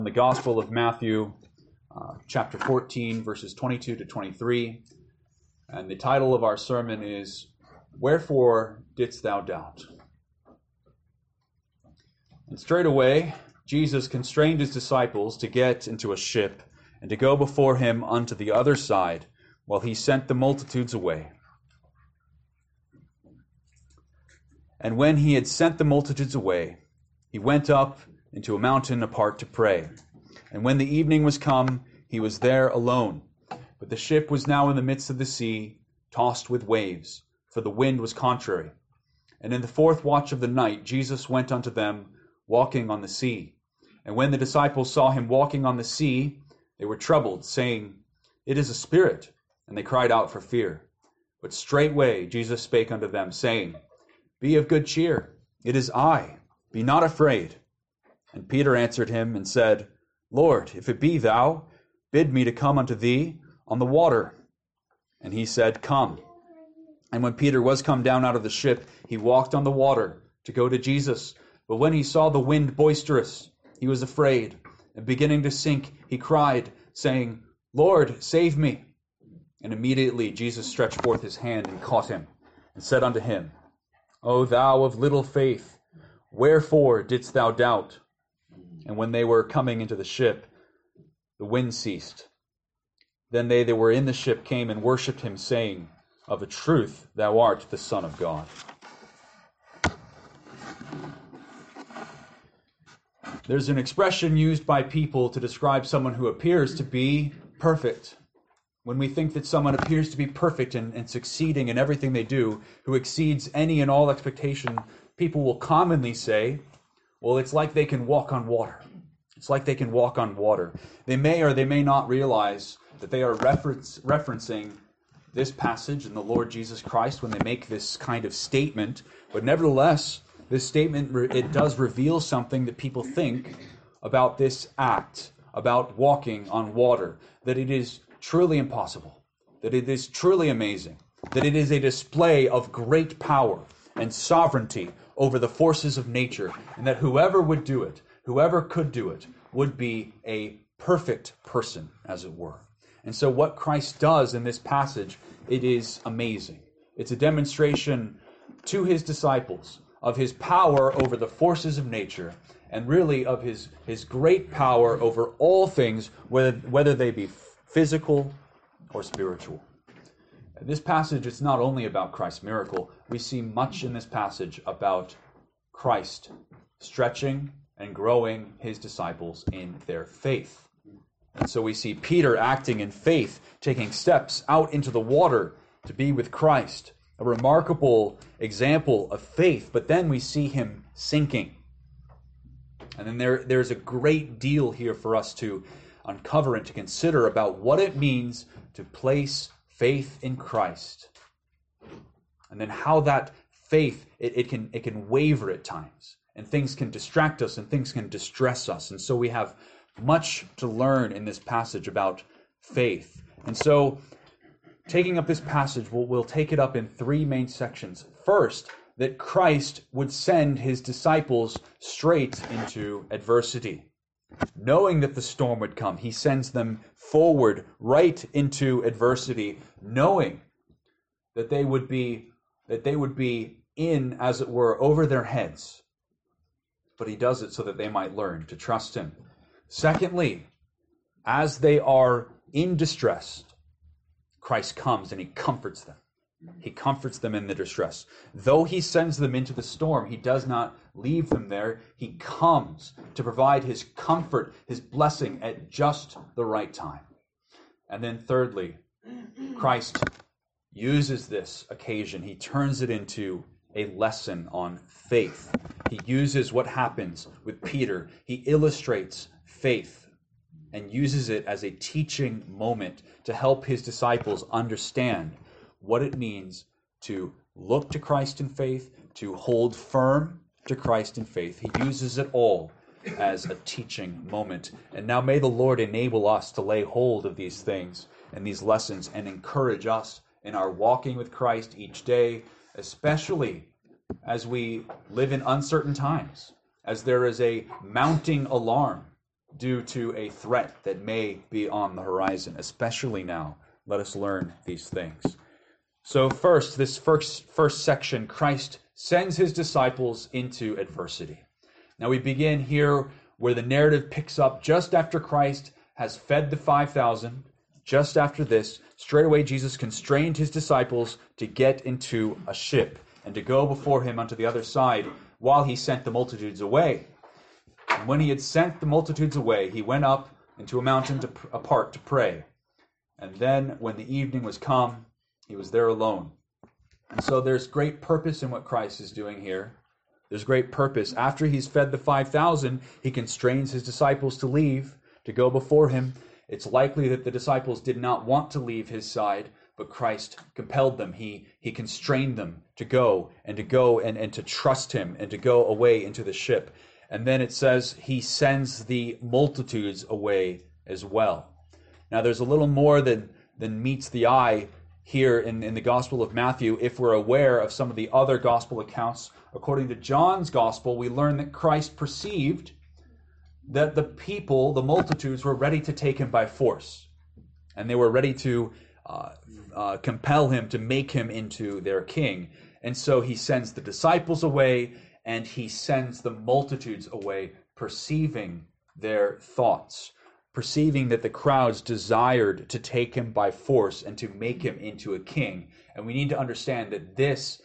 The Gospel of Matthew, chapter 14, verses 22 to 23. And the title of our sermon is, Wherefore Didst Thou Doubt? And straightway Jesus constrained his disciples to get into a ship and to go before him unto the other side, while he sent the multitudes away. And when he had sent the multitudes away, he went up into a mountain apart to pray. And when the evening was come, he was there alone. But the ship was now in the midst of the sea, tossed with waves, for the wind was contrary. And in the fourth watch of the night, Jesus went unto them, walking on the sea. And when the disciples saw him walking on the sea, they were troubled, saying, It is a spirit. And they cried out for fear. But straightway Jesus spake unto them, saying, Be of good cheer, it is I, be not afraid. And Peter answered him and said, Lord, if it be thou, bid me to come unto thee on the water. And he said, Come. And when Peter was come down out of the ship, he walked on the water to go to Jesus. But when he saw the wind boisterous, he was afraid, and beginning to sink, he cried, saying, Lord, save me. And immediately Jesus stretched forth his hand and caught him, and said unto him, O thou of little faith, wherefore didst thou doubt? And when they were coming into the ship, the wind ceased. Then they that were in the ship came and worshipped him, saying, Of a truth thou art the Son of God. There's an expression used by people to describe someone who appears to be perfect. When we think that someone appears to be perfect and succeeding in everything they do, who exceeds any and all expectation, people will commonly say, well, it's like they can walk on water. It's like they can walk on water. They may or they may not realize that they are referencing this passage in the Lord Jesus Christ when they make this kind of statement. But nevertheless, this statement, it does reveal something that people think about this act, about walking on water, that it is truly impossible, that it is truly amazing, that it is a display of great power and sovereignty over the forces of nature, and that whoever would do it, whoever could do it, would be a perfect person, as it were. And so what Christ does in this passage, it is amazing. It's a demonstration to his disciples of his power over the forces of nature, and really of his great power over all things, whether they be physical or spiritual. This passage is not only about Christ's miracle. We see much in this passage about Christ stretching and growing his disciples in their faith. And so we see Peter acting in faith, taking steps out into the water to be with Christ, a remarkable example of faith, but then we see him sinking. And then there's a great deal here for us to uncover and to consider about what it means to place faith in Christ, and then how that faith it can waver at times, and things can distract us and things can distress us. And so we have much to learn in this passage about faith. And so taking up this passage, we'll take it up in three main sections. First, that Christ would send his disciples straight into adversity. Knowing that the storm would come, he sends them forward right into adversity, knowing that they would be in, as it were, over their heads. But he does it so that they might learn to trust him. Secondly, as they are in distress, Christ comes and he comforts them. He comforts them in the distress. Though he sends them into the storm, he does not leave them there. He comes to provide his comfort, his blessing at just the right time. And then thirdly, Christ uses this occasion. He turns it into a lesson on faith. He uses what happens with Peter. He illustrates faith and uses it as a teaching moment to help his disciples understand what it means to look to Christ in faith, to hold firm to Christ in faith. He uses it all as a teaching moment. And now may the Lord enable us to lay hold of these things and these lessons and encourage us in our walking with Christ each day, especially as we live in uncertain times, as there is a mounting alarm due to a threat that may be on the horizon, especially now. Let us learn these things. So first, this first section, Christ sends his disciples into adversity. Now we begin here where the narrative picks up just after Christ has fed the 5,000. Just after this, straight away Jesus constrained his disciples to get into a ship and to go before him unto the other side while he sent the multitudes away. And when he had sent the multitudes away, he went up into a mountain apart to pray. And then when the evening was come, he was there alone. And so there's great purpose in what Christ is doing here. There's great purpose. After he's fed the 5,000, he constrains his disciples to leave, to go before him. It's likely that the disciples did not want to leave his side, but Christ compelled them. He constrained them to go and to trust him and to go away into the ship. And then it says he sends the multitudes away as well. Now there's a little more than meets the eye here in the Gospel of Matthew if we're aware of some of the other Gospel accounts. According to John's Gospel, we learn that Christ perceived that the people, the multitudes, were ready to take him by force. And they were ready to compel him, to make him into their king. And so he sends the disciples away, and he sends the multitudes away, perceiving their thoughts, perceiving that the crowds desired to take him by force and to make him into a king. And we need to understand that this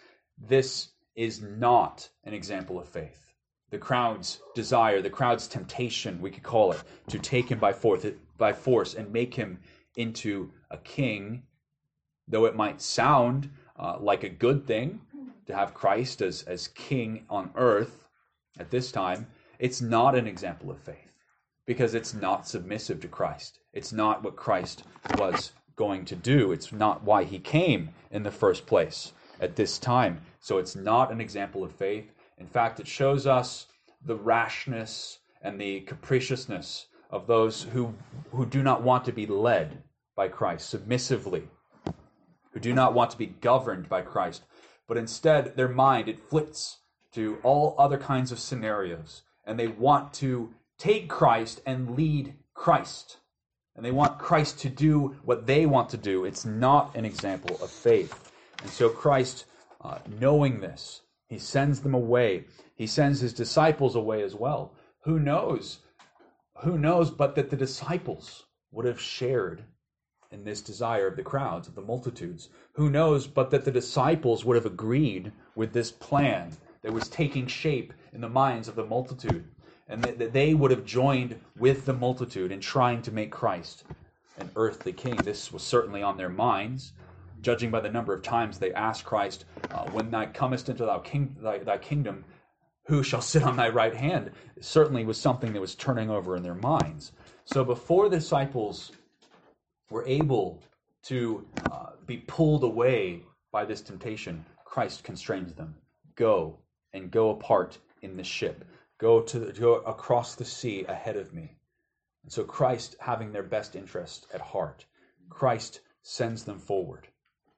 is not an example of faith. The crowd's desire, the crowd's temptation, we could call it, to take him by force and make him into a king, though it might sound like a good thing to have Christ as king on earth at this time, it's not an example of faith because it's not submissive to Christ. It's not what Christ was going to do. It's not why he came in the first place at this time. So it's not an example of faith. In fact, it shows us the rashness and the capriciousness of those who do not want to be led by Christ submissively, who do not want to be governed by Christ, but instead their mind, it flits to all other kinds of scenarios, and they want to take Christ and lead Christ, and they want Christ to do what they want to do. It's not an example of faith. And so Christ, knowing this, he sends them away. He sends his disciples away as well. Who knows but that the disciples would have shared in this desire of the crowds, of the multitudes. Who knows but that the disciples would have agreed with this plan that was taking shape in the minds of the multitude, and that they would have joined with the multitude in trying to make Christ an earthly king. This was certainly on their minds, judging by the number of times they asked Christ, when thou comest into thy kingdom, who shall sit on thy right hand? It certainly was something that was turning over in their minds. So before the disciples were able to be pulled away by this temptation, Christ constrains them. Go and go apart in the ship. Go across the sea ahead of me. And so Christ, having their best interest at heart, Christ sends them forward.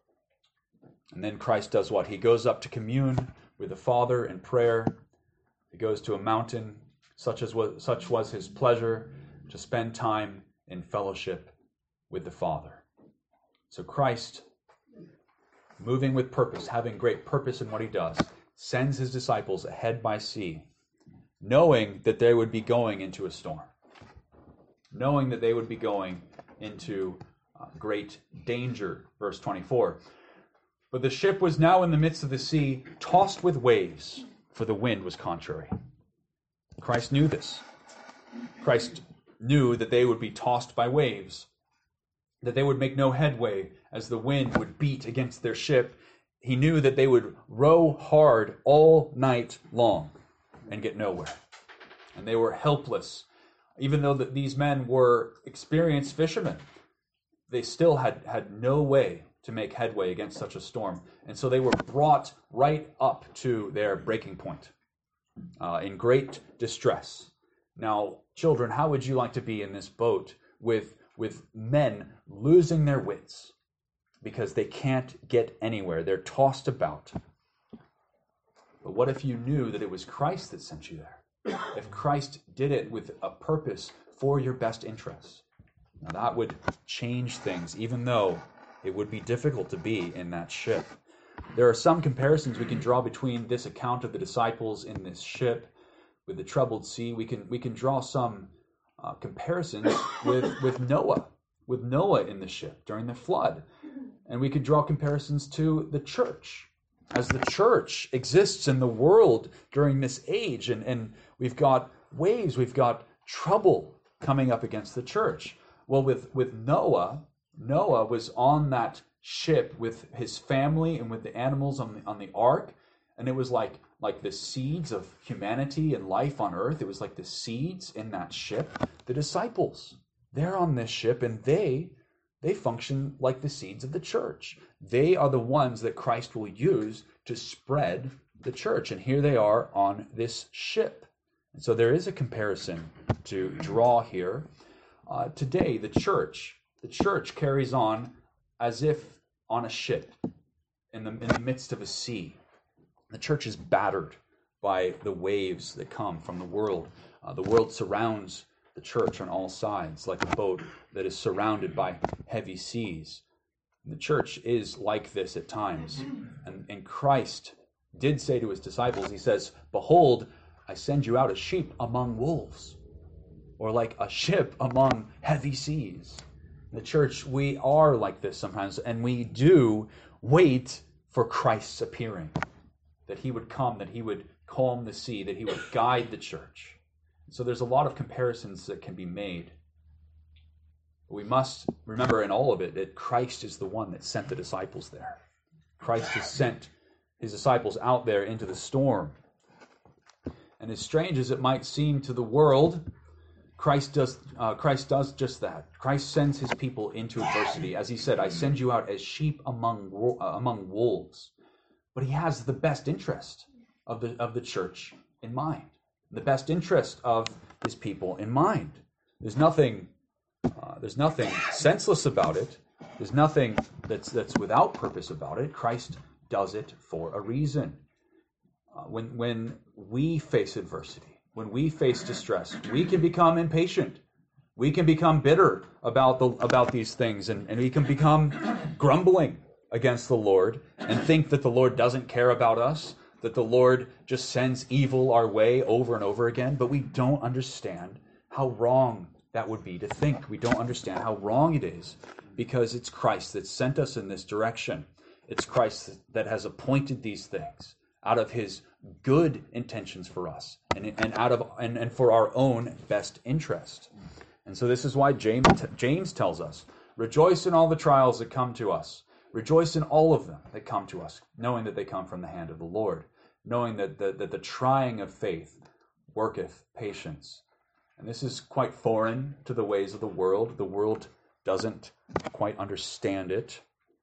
And then Christ does what? He goes up to commune with the Father in prayer. He goes to a mountain, such was his pleasure, to spend time in fellowship with the Father. So Christ, moving with purpose, having great purpose in what he does, sends his disciples ahead by sea, knowing that they would be going into a storm, knowing that they would be going into great danger. Verse 24. But the ship was now in the midst of the sea, tossed with waves, for the wind was contrary. Christ knew this. Christ knew that they would be tossed by waves, that they would make no headway as the wind would beat against their ship. He knew that they would row hard all night long and get nowhere. And they were helpless. Even though these men were experienced fishermen, they still had no way to make headway against such a storm. And so they were brought right up to their breaking point in great distress. Now, children, how would you like to be in this boat with men losing their wits because they can't get anywhere? They're tossed about. But what if you knew that it was Christ that sent you there? If Christ did it with a purpose for your best interests. Now that would change things, even though it would be difficult to be in that ship. There are some comparisons we can draw between this account of the disciples in this ship with the troubled sea. We can draw some comparisons with Noah in the ship during the flood. And we could draw comparisons to the church, as the church exists in the world during this age. And we've got waves, we've got trouble coming up against the church. Well, with Noah was on that ship with his family and with the animals on the ark. And it was like the seeds of humanity and life on earth. It was like the seeds in that ship. The disciples, they're on this ship, and they function like the seeds of the church. They are the ones that Christ will use to spread the church. And here they are on this ship. And so there is a comparison to draw here. Today, the church carries on as if on a ship in the midst of a sea. The church is battered by the waves that come from the world. The world surrounds the church on all sides, like a boat that is surrounded by heavy seas. And the church is like this at times. And Christ did say to his disciples, he says, "Behold, I send you out as sheep among wolves," or like a ship among heavy seas. In the church, we are like this sometimes, and we do wait for Christ's appearing, that he would come, that he would calm the sea, that he would guide the church. So there's a lot of comparisons that can be made. We must remember in all of it that Christ is the one that sent the disciples there. Christ has sent his disciples out there into the storm. And as strange as it might seem to the world, Christ does just that. Christ sends his people into adversity. As he said, "I send you out as sheep among wolves." But he has the best interest of the church in mind, the best interest of his people in mind. There's nothing senseless about it. There's nothing that's without purpose about it. Christ does it for a reason. When we face adversity, when we face distress, we can become impatient. We can become bitter about these things, and we can become grumbling against the Lord and think that the Lord doesn't care about us, that the Lord just sends evil our way over and over again. But we don't understand how wrong that would be to think. We don't understand how wrong it is, because it's Christ that sent us in this direction. It's Christ that has appointed these things out of his good intentions for us and for our own best interest. And so this is why James tells us, rejoice in all the trials that come to us. Rejoice in all of them that come to us, knowing that they come from the hand of the Lord, knowing that the trying of faith worketh patience. And this is quite foreign to the ways of the world. The world doesn't quite understand it.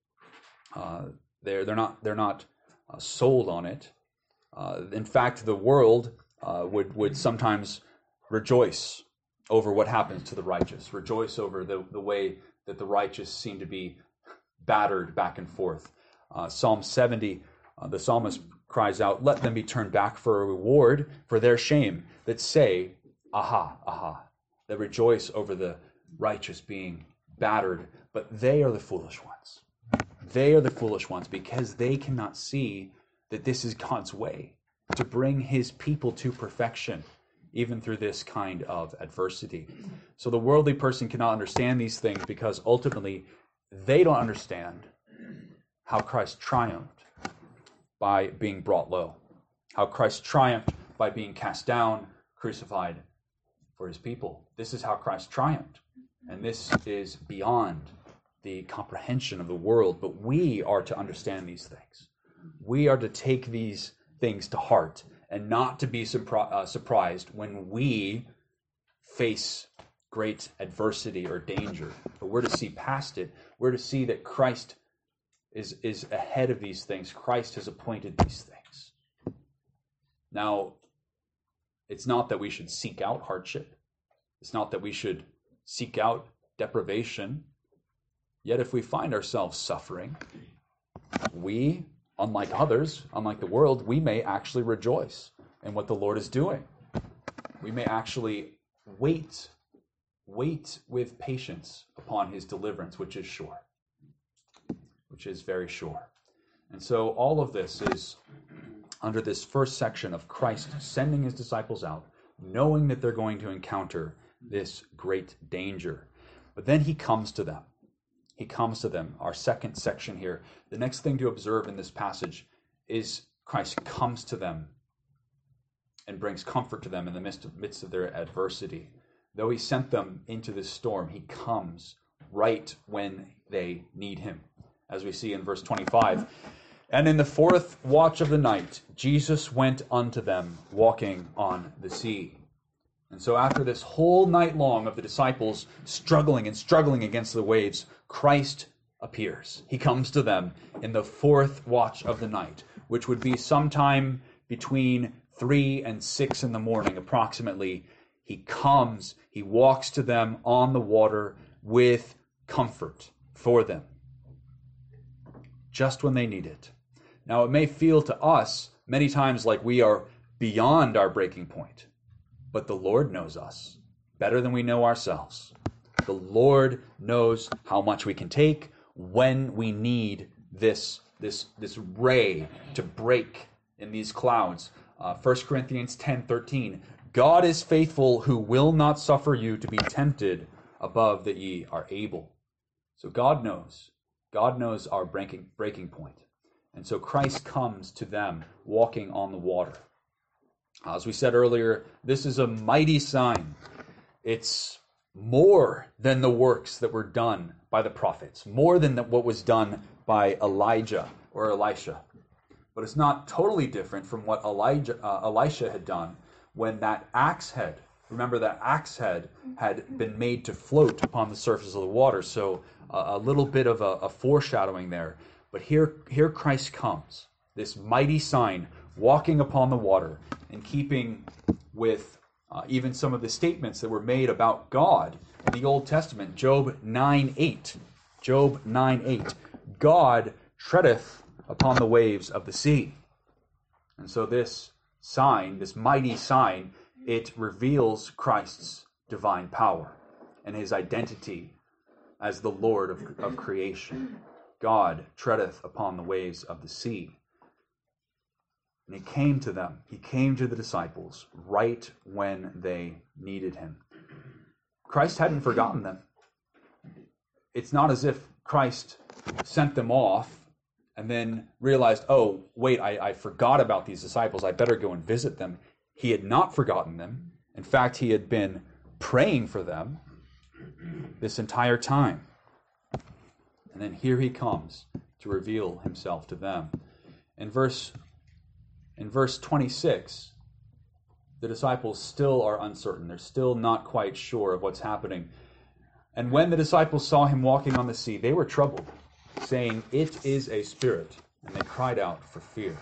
They're not sold on it. In fact, the world would sometimes rejoice over what happens to the righteous, rejoice over the way that the righteous seem to be battered back and forth. Psalm 70, the psalmist cries out, "Let them be turned back for a reward for their shame, that say, aha, aha," that rejoice over the righteous being battered, but they are the foolish ones. They are the foolish ones because they cannot see that this is God's way to bring his people to perfection, even through this kind of adversity. So the worldly person cannot understand these things because ultimately they don't understand how Christ triumphed by being brought low, how Christ triumphed by being cast down, crucified for his people. This is how Christ triumphed. And this is beyond the comprehension of the world, but we are to understand these things. We are to take these things to heart and not to be surprised when we face great adversity or danger. But we're to see past it. We're to see that Christ is ahead of these things. Christ has appointed these things. Now, it's not that we should seek out hardship. It's not that we should seek out deprivation. Yet if we find ourselves suffering, we, unlike others, unlike the world, we may actually rejoice in what the Lord is doing. We may actually wait wait with patience upon his deliverance, which is sure, which is very sure. And so all of this is under this first section of Christ sending his disciples out, knowing that they're going to encounter this great danger. But then he comes to them. He comes to them. Our second section here. The next thing to observe in this passage is Christ comes to them and brings comfort to them in the midst of their adversity. Though he sent them into this storm, he comes right when they need him. As we see in verse 25, and in the fourth watch of the night, Jesus went unto them walking on the sea. And so after this whole night long of the disciples struggling against the waves, Christ appears. He comes to them in the fourth watch of the night, which would be sometime between 3 and 6 in the morning approximately. He comes, he walks to them on the water with comfort for them, just when they need it. Now, it may feel to us many times like we are beyond our breaking point, but the Lord knows us better than we know ourselves. The Lord knows how much we can take when we need this ray to break in these clouds. 1 Corinthians 10:13, God is faithful, who will not suffer you to be tempted above that ye are able. So God knows our breaking point. And so Christ comes to them walking on the water. As we said earlier, this is a mighty sign. It's more than the works that were done by the prophets, more than what was done by Elijah or Elisha. But it's not totally different from what Elisha had done when that axe head, remember that axe head had been made to float upon the surface of the water. So a little bit of a foreshadowing there. But here Christ comes, this mighty sign, walking upon the water, in keeping with even some of the statements that were made about God in the Old Testament. Job 9:8. Job 9:8. God treadeth upon the waves of the sea. And so this sign, this mighty sign, it reveals Christ's divine power and his identity as the Lord of creation. God treadeth upon the waves of the sea. And he came to them. He came to the disciples right when they needed him. Christ hadn't forgotten them. It's not as if Christ sent them off and then realized, oh, wait, I forgot about these disciples. I better go and visit them. He had not forgotten them. In fact, he had been praying for them this entire time. And then here he comes to reveal himself to them. In verse 26, the disciples still are uncertain. They're still not quite sure of what's happening. And when the disciples saw him walking on the sea, they were troubled, saying, "It is a spirit," and they cried out for fear.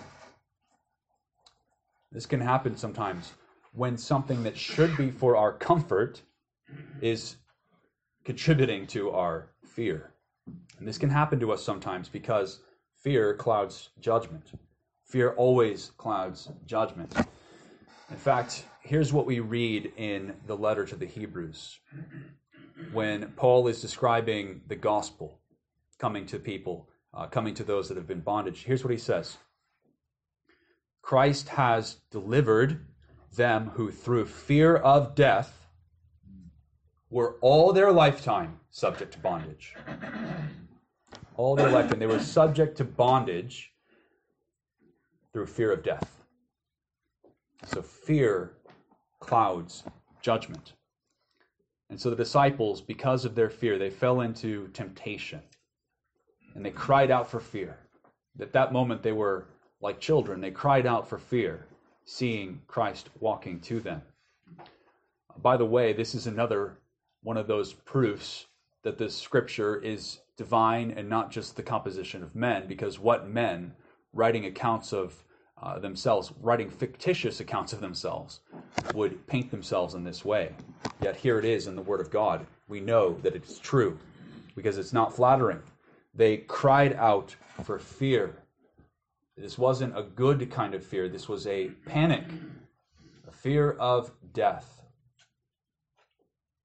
This can happen sometimes when something that should be for our comfort is contributing to our fear. And this can happen to us sometimes because fear clouds judgment. Fear always clouds judgment. In fact, here's what we read in the letter to the Hebrews when Paul is describing the gospel coming to people, coming to those that have been bondage. Here's what he says. Christ has delivered them who through fear of death were all their lifetime subject to bondage. All their lifetime. They were subject to bondage through fear of death. So fear clouds judgment. And so the disciples, because of their fear, they fell into temptation. And they cried out for fear. At that moment, they were like children. They cried out for fear, seeing Christ walking to them. By the way, this is another one of those proofs that the scripture is divine and not just the composition of men, because what men writing accounts of themselves, writing fictitious accounts of themselves, would paint themselves in this way. Yet here it is in the Word of God. We know that it's true because it's not flattering. They cried out for fear. This wasn't a good kind of fear. This was a panic, a fear of death.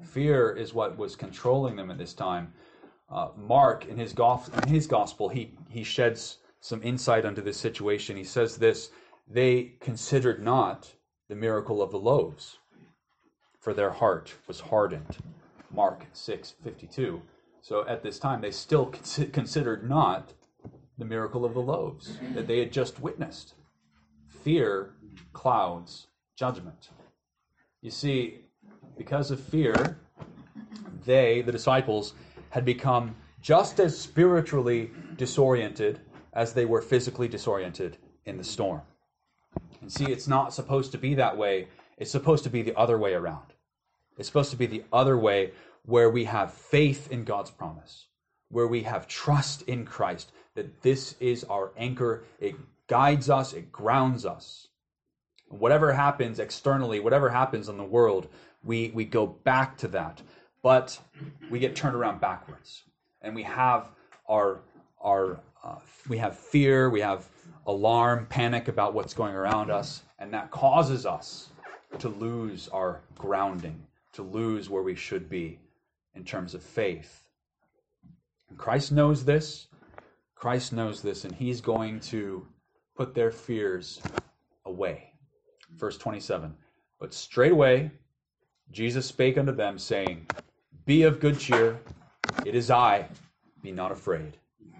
Fear is what was controlling them at this time. Mark, in his gospel, he sheds some insight into this situation. He says this: they considered not the miracle of the loaves, for their heart was hardened. Mark 6:52. So at this time, they still considered not the miracle of the loaves that they had just witnessed. Fear clouds judgment. You see, because of fear, the disciples, had become just as spiritually disoriented as they were physically disoriented in the storm. And see, it's not supposed to be that way. It's supposed to be the other way around. It's supposed to be the other way, where we have faith in God's promise, where we have trust in Christ, that this is our anchor. It guides us, it grounds us. Whatever happens externally, whatever happens in the world, we go back to that. But we get turned around backwards, and we have we have fear, we have alarm, panic about what's going around us, and that causes us to lose our grounding, to lose where we should be in terms of faith. And Christ knows this. Christ knows this, and he's going to put their fears away. Verse 27, but straightway Jesus spake unto them, saying, be of good cheer, it is I, be not afraid.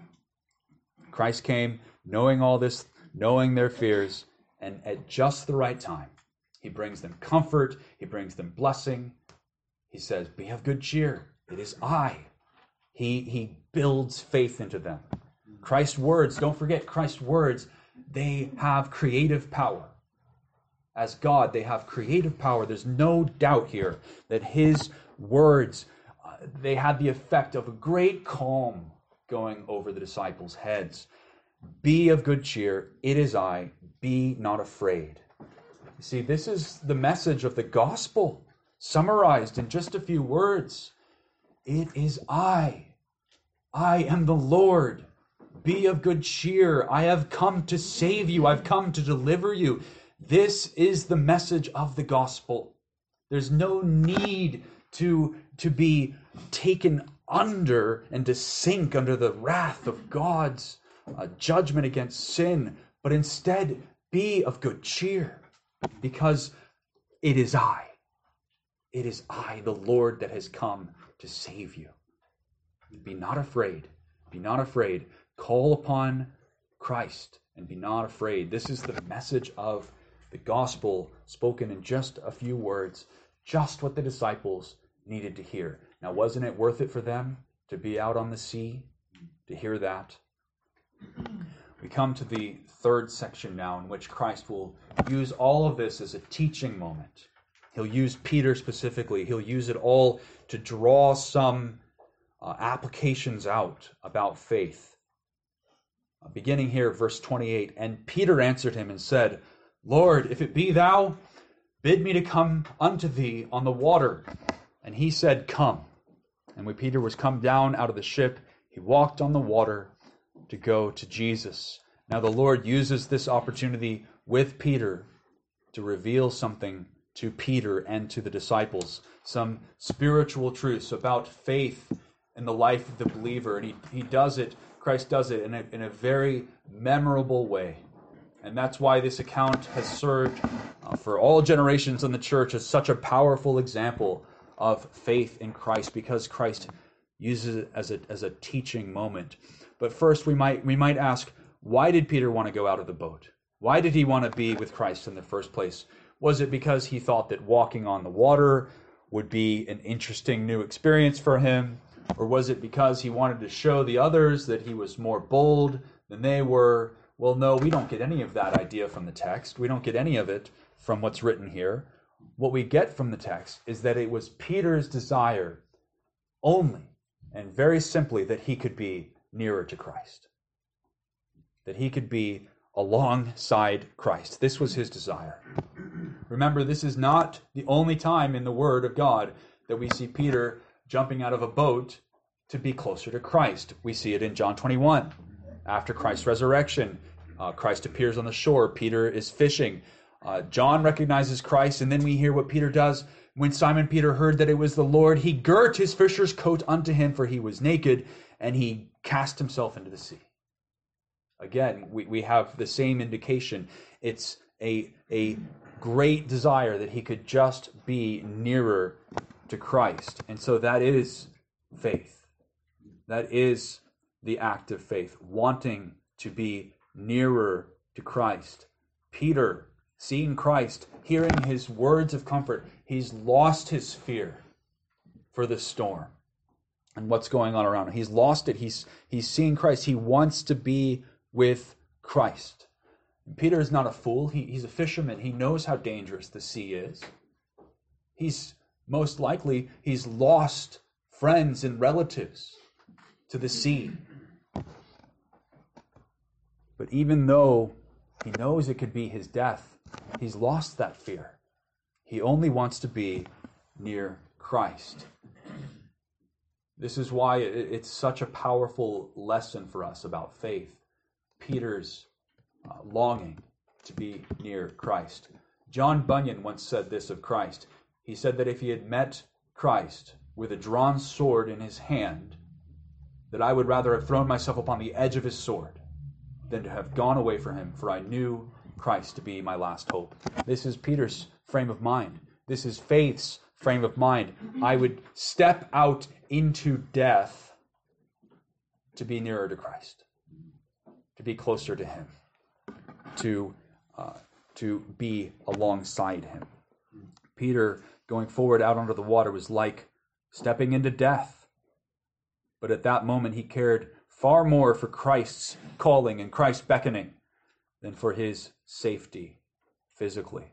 Christ came knowing all this, knowing their fears, and at just the right time, he brings them comfort, he brings them blessing. He says, be of good cheer, it is I. He builds faith into them. Christ's words, don't forget Christ's words, they have creative power. As God, they have creative power. There's no doubt here that his words, they had the effect of a great calm going over the disciples' heads. Be of good cheer, it is I, be not afraid. You see, this is the message of the gospel, summarized in just a few words. It is I am the Lord. Be of good cheer. I have come to save you. I've come to deliver you. This is the message of the gospel. There's no need to be taken under and to sink under the wrath of God's judgment against sin, but instead be of good cheer, because it is I, the Lord, that has come to save you. Be not afraid. Be not afraid. Call upon Christ and be not afraid. This is the message of the gospel, spoken in just a few words, just what the disciples needed to hear. Now, wasn't it worth it for them to be out on the sea, to hear that? We come to the third section now, in which Christ will use all of this as a teaching moment. He'll use Peter specifically. He'll use it all to draw some applications out about faith. Beginning here, verse 28, and Peter answered him and said, Lord, if it be thou, bid me to come unto thee on the water. And he said, come. And when Peter was come down out of the ship, he walked on the water to go to Jesus. Now the Lord uses this opportunity with Peter to reveal something to Peter and to the disciples, some spiritual truths about faith in the life of the believer. And he does it, Christ does it in a very memorable way. And that's why this account has served for all generations in the church as such a powerful example of faith in Christ, because Christ uses it as a teaching moment. But first we might ask, why did Peter want to go out of the boat? Why did he want to be with Christ in the first place? Was it because he thought that walking on the water would be an interesting new experience for him? Or was it because he wanted to show the others that he was more bold than they were? Well, no, we don't get any of that idea from the text. We don't get any of it from what's written here. What we get from the text is that it was Peter's desire only and very simply that he could be nearer to Christ, that he could be alongside Christ. This was his desire. Remember, this is not the only time in the Word of God that we see Peter jumping out of a boat to be closer to Christ. We see it in John 21. After Christ's resurrection, Christ appears on the shore. Peter is fishing. John recognizes Christ, and then we hear what Peter does. When Simon Peter heard that it was the Lord, he girt his fisher's coat unto him, for he was naked, and he cast himself into the sea. Again, we have the same indication. It's a great desire that he could just be nearer to Christ. And so that is faith. That is the act of faith, wanting to be nearer to Christ. Peter, seeing Christ, hearing his words of comfort, he's lost his fear for the storm and what's going on around him. He's lost it. He's seeing Christ. He wants to be with Christ. Peter is not a fool. He's a fisherman. He knows how dangerous the sea is. He's most likely, he's lost friends and relatives to the sea. But even though he knows it could be his death, he's lost that fear. He only wants to be near Christ. This is why it's such a powerful lesson for us about faith. Peter's longing to be near Christ. John Bunyan once said this of Christ. He said that if he had met Christ with a drawn sword in his hand, that I would rather have thrown myself upon the edge of his sword than to have gone away from him, for I knew Christ to be my last hope. This is Peter's frame of mind. This is faith's frame of mind. I would step out into death to be nearer to Christ, to be closer to him, to be alongside him. Peter going forward out onto the water was like stepping into death. But at that moment, he cared far more for Christ's calling and Christ's beckoning than for his safety physically.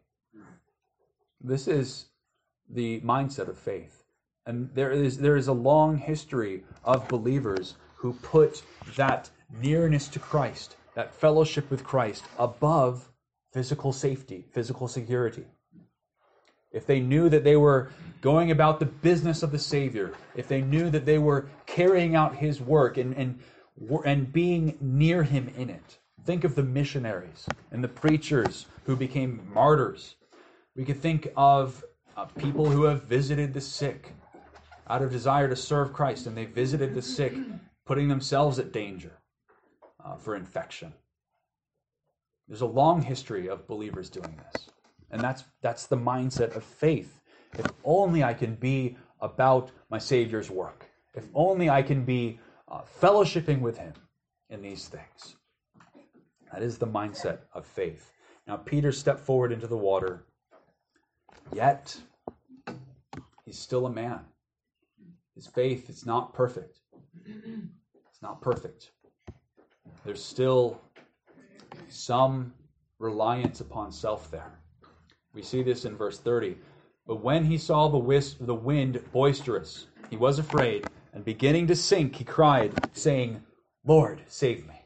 This is the mindset of faith. And there is a long history of believers who put that nearness to Christ, that fellowship with Christ, above physical safety, physical security. If they knew that they were going about the business of the Savior, if they knew that they were carrying out his work and being near him in it. Think of the missionaries and the preachers who became martyrs. We could think of people who have visited the sick out of desire to serve Christ, and they visited the sick, putting themselves at danger for infection. There's a long history of believers doing this. And that's the mindset of faith. If only I can be about my Savior's work. If only I can be fellowshipping with him in these things. That is the mindset of faith. Now Peter stepped forward into the water, yet he's still a man. His faith is not perfect. It's not perfect. There's still some reliance upon self there. We see this in verse 30. But when he saw the wind boisterous, he was afraid, and beginning to sink, he cried, saying, Lord, save me.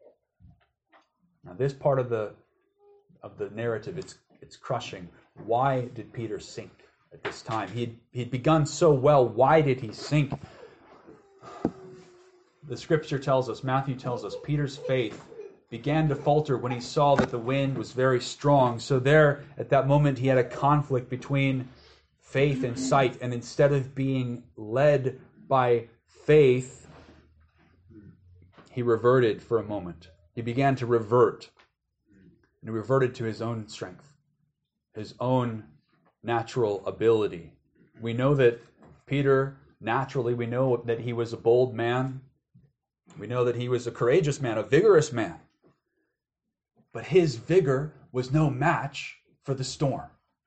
Now this part of the narrative, it's crushing. Why did Peter sink at this time? He'd begun so well. Why did he sink? The scripture tells us, Matthew tells us, Peter's faith began to falter when he saw that the wind was very strong. So there, at that moment, he had a conflict between faith and sight. And instead of being led by faith, he reverted for a moment. He began to revert. And he reverted to his own strength, his own natural ability. We know that Peter, naturally, we know that he was a bold man. We know that he was a courageous man, a vigorous man. But his vigor was no match for the storm.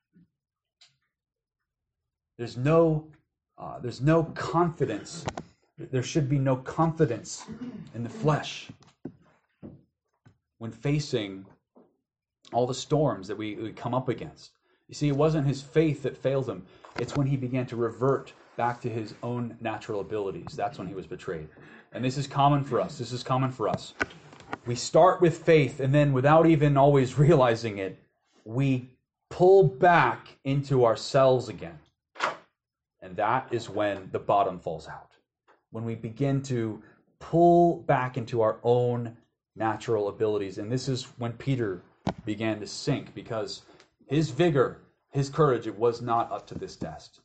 There's no confidence. There should be no confidence in the flesh when facing all the storms that we come up against. You see, it wasn't his faith that failed him. It's when he began to revert back to his own natural abilities. That's when he was betrayed. And this is common for us. We start with faith, and then without even always realizing it, we pull back into ourselves again. And that is when the bottom falls out. When we begin to pull back into our own natural abilities. And this is when Peter began to sink, because his vigor, his courage, it was not up to this test.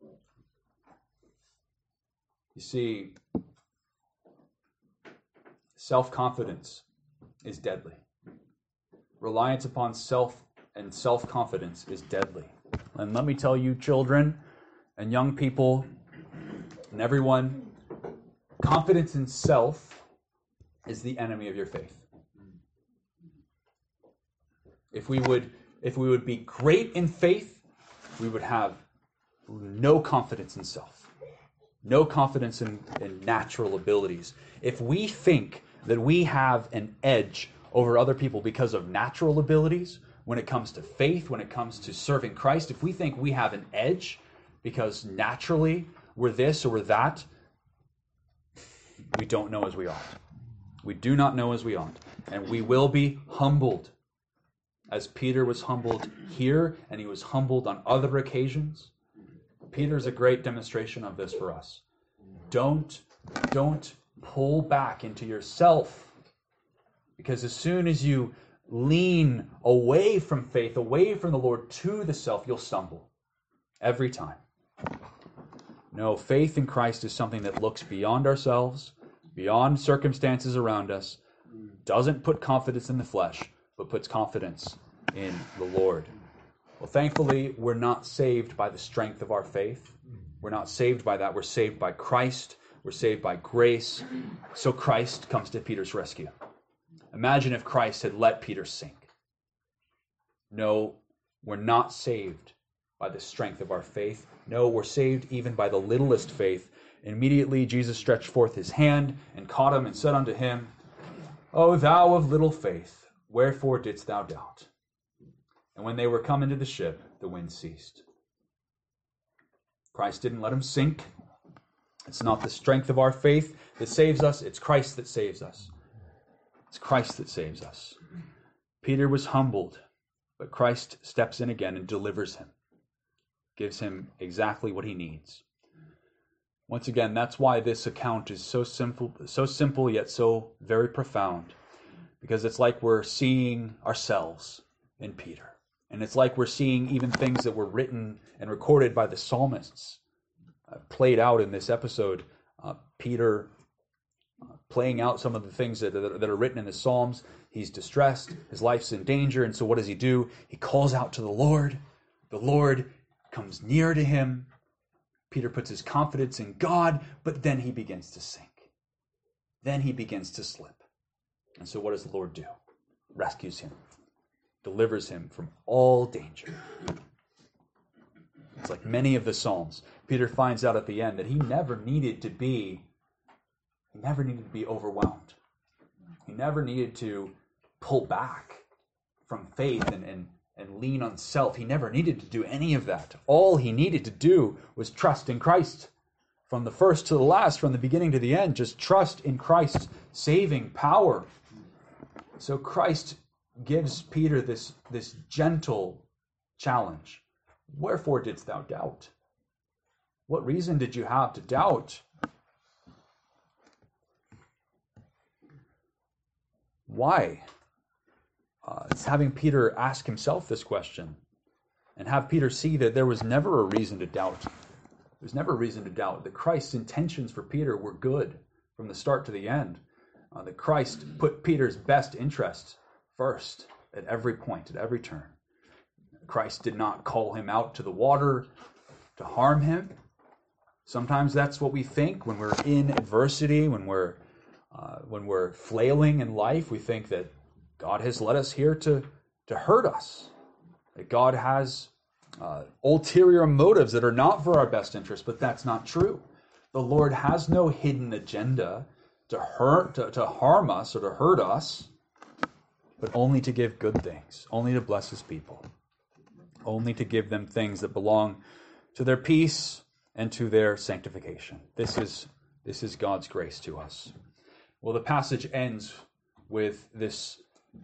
You see, self-confidence is deadly. Reliance upon self and self-confidence is deadly. And let me tell you, children and young people and everyone, confidence in self is the enemy of your faith. If we would be great in faith, we would have no confidence in self, no confidence in natural abilities. If we think that we have an edge over other people because of natural abilities, when it comes to faith, when it comes to serving Christ, if we think we have an edge because naturally we're this or we're that, we don't know as we ought. We do not know as we ought. And we will be humbled, as Peter was humbled here, and he was humbled on other occasions. Peter's a great demonstration of this for us. Don't pull back into yourself, because as soon as you lean away from faith, away from the Lord to the self, you'll stumble every time. No, faith in Christ is something that looks beyond ourselves, beyond circumstances around us, doesn't put confidence in the flesh, but puts confidence in the Lord. Well, thankfully, we're not saved by the strength of our faith. We're not saved by that. We're saved by Christ. We're saved by grace. So Christ comes to Peter's rescue. Imagine if Christ had let Peter sink. No, we're not saved by the strength of our faith. No, we're saved even by the littlest faith. Immediately, Jesus stretched forth his hand and caught him and said unto him, O thou of little faith, wherefore didst thou doubt? And when they were come into the ship, the wind ceased. Christ didn't let him sink. It's not the strength of our faith that saves us. It's Christ that saves us. It's Christ that saves us. Peter was humbled, but Christ steps in again and delivers him. Gives him exactly what he needs. Once again, that's why this account is so simple yet so very profound. Because it's like we're seeing ourselves in Peter. And it's like we're seeing even things that were written and recorded by the psalmists played out in this episode. Peter playing out some of the things that are written in the Psalms. He's distressed. His life's in danger. And so what does he do? He calls out to the Lord. The Lord comes near to him. Peter puts his confidence in God, but then he begins to sink. Then he begins to slip. And so what does the Lord do? Rescues him. Delivers him from all danger. It's like many of the Psalms. Peter finds out at the end that he never needed to be overwhelmed. He never needed to pull back from faith and lean on self. He never needed to do any of that. All he needed to do was trust in Christ. From the first to the last, from the beginning to the end, just trust in Christ's saving power. So Christ gives Peter this gentle challenge. Wherefore didst thou doubt? What reason did you have to doubt? Why? It's having Peter ask himself this question and have Peter see that there was never a reason to doubt. There's never a reason to doubt that Christ's intentions for Peter were good from the start to the end. That Christ put Peter's best interest first at every point, at every turn. Christ did not call him out to the water to harm him. Sometimes that's what we think when we're in adversity, when we're flailing in life. We think that God has led us here to hurt us. That God has ulterior motives that are not for our best interest, but that's not true. The Lord has no hidden agenda to harm us or to hurt us, but only to give good things, only to bless his people, only to give them things that belong to their peace and to their sanctification. This is God's grace to us. Well, the passage ends with this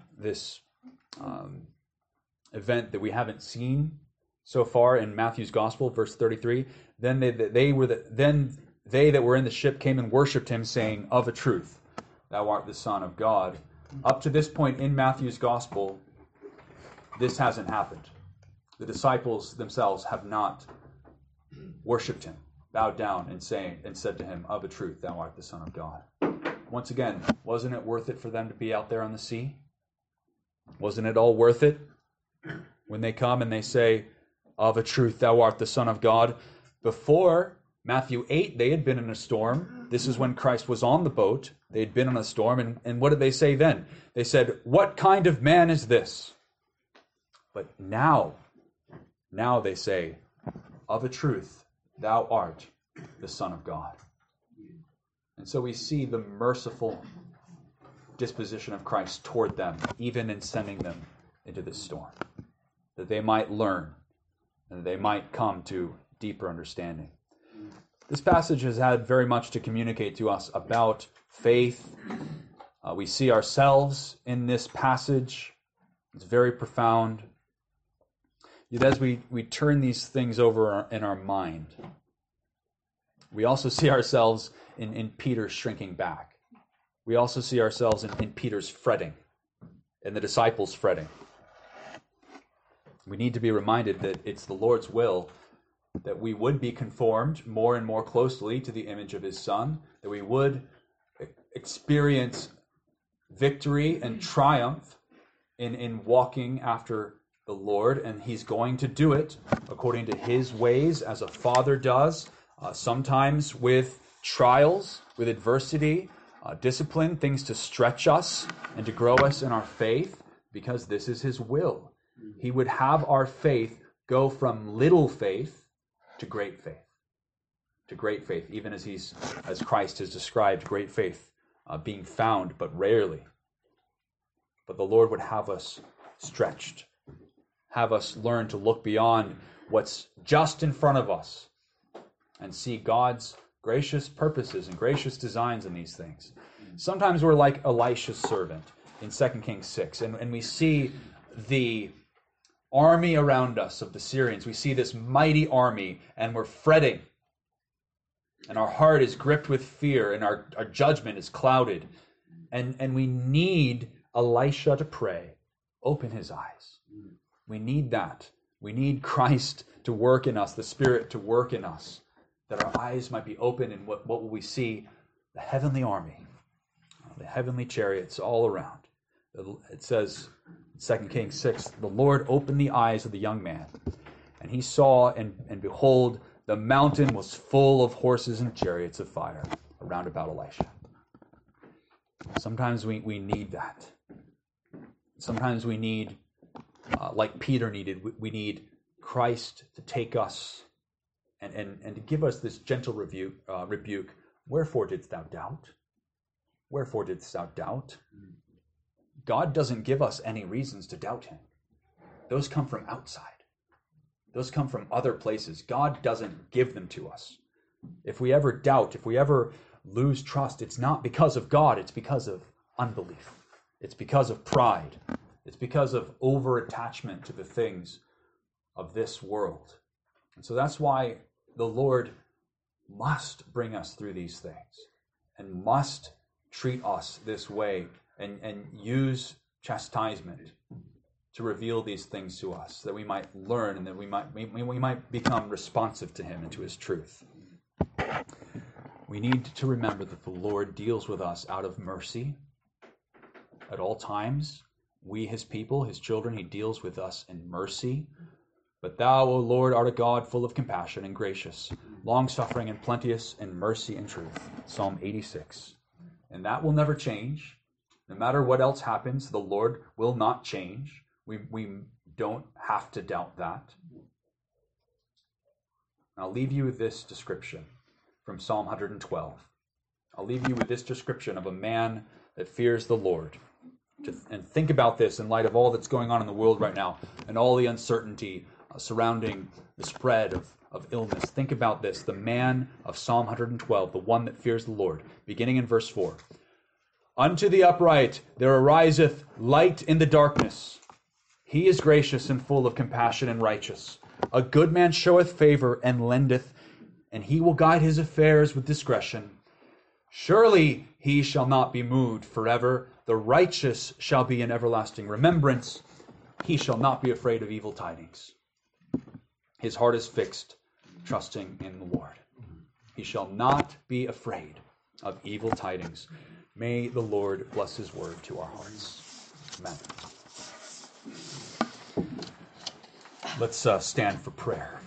event that we haven't seen so far in Matthew's Gospel, verse 33. Then they that were in the ship came and worshipped him, saying, Of a truth, thou art the Son of God. Up to this point in Matthew's Gospel, this hasn't happened. The disciples themselves have not worshipped him, bowed down and said to him, "Of a truth, thou art the Son of God." Once again, wasn't it worth it for them to be out there on the sea? Wasn't it all worth it when they come and they say, "Of a truth, thou art the Son of God"? Before Matthew 8, they had been in a storm. This is when Christ was on the boat. They had been in a storm. And what did they say then? They said, "What kind of man is this?" But now they say, "Of a truth, thou art the Son of God." And so we see the merciful disposition of Christ toward them, even in sending them into this storm, that they might learn and they might come to deeper understanding. This passage has had very much to communicate to us about faith. We see ourselves in this passage. It's very profound. Yet as we turn these things over in our mind, we also see ourselves in Peter's shrinking back. We also see ourselves in Peter's fretting, and the disciples' fretting. We need to be reminded that it's the Lord's will that we would be conformed more and more closely to the image of his Son, that we would experience victory and triumph in walking after the Lord, and he's going to do it according to his ways, as a father does, sometimes with trials, with adversity, discipline, things to stretch us and to grow us in our faith, because this is his will. He would have our faith go from little faith to great faith. To great faith, even as Christ has described great faith being found but rarely. But the Lord would have us stretched, have us learn to look beyond what's just in front of us and see God's gracious purposes and gracious designs in these things. Sometimes we're like Elisha's servant in 2 Kings 6, and we see the army around us of the Syrians. We see this mighty army, and we're fretting, and our heart is gripped with fear, and our judgment is clouded, and we need Elisha to pray, "Open his eyes." We need that. We need Christ to work in us, the Spirit to work in us, that our eyes might be open, and what will we see? The heavenly army, the heavenly chariots all around. It says, 2 Kings 6, the Lord opened the eyes of the young man, and he saw, and behold, the mountain was full of horses and chariots of fire around about Elisha. Sometimes we need that. Sometimes we need, like Peter needed, we need Christ to take us and to give us this gentle rebuke. "Wherefore didst thou doubt? Wherefore didst thou doubt?" God doesn't give us any reasons to doubt him. Those come from outside. Those come from other places. God doesn't give them to us. If we ever doubt, if we ever lose trust, it's not because of God, it's because of unbelief. It's because of pride. It's because of over-attachment to the things of this world. And so that's why the Lord must bring us through these things and must treat us this way and use chastisement to reveal these things to us, that we might learn and that we might become responsive to him and to his truth. We need to remember that the Lord deals with us out of mercy at all times. We, his people, his children, he deals with us in mercy. But thou, O Lord, art a God full of compassion and gracious, long-suffering and plenteous in mercy and truth. Psalm 86. And that will never change. No matter what else happens, the Lord will not change. We don't have to doubt that. I'll leave you with this description from Psalm 112. I'll leave you with this description of a man that fears the Lord. And think about this in light of all that's going on in the world right now and all the uncertainty surrounding the spread of illness. Think about this. The man of Psalm 112, the one that fears the Lord, beginning in verse 4. "Unto the upright there ariseth light in the darkness. He is gracious and full of compassion and righteous. A good man showeth favor and lendeth, and he will guide his affairs with discretion. Surely he shall not be moved forever. The righteous shall be in everlasting remembrance. He shall not be afraid of evil tidings." His heart is fixed, trusting in the Lord. He shall not be afraid of evil tidings. May the Lord bless his word to our hearts. Amen. Let's stand for prayer.